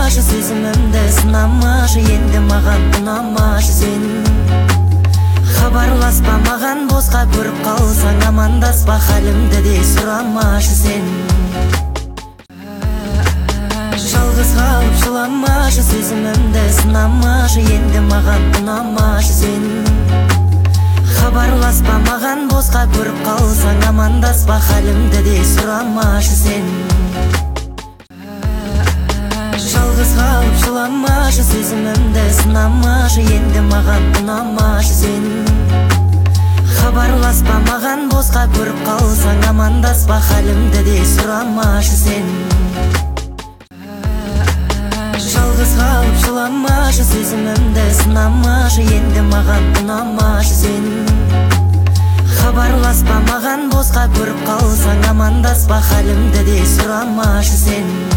сұрамашы, сезімімді сынамашы, енді маған ұнамашы сен. Хабарласпа маған босқа, көріп қалсаң амандаспа, халімді де сұрамашы сен. Жалғыз қалып жыламашы, сезімімді сынамашы, енді маған ұнамашы сен. Хабарласпа маған босқа, көріп қалсаң амандаспа, халімді де сұрамашы сен. Жалғыз қалып жыламашы, сезімімді сынамашы, енді маған ұнамашы сен. Хабарласпа маған босқа, көріп қалсаң амандаспа, халімді де сұрамашы сен. Жалғыз қалып жыламашы, сезімімді сынамашы, енді маған ұнамашы сен. Хабарласпа маған босқа, көріп қалсаң амандаспа, халімді де сұрамашы сен.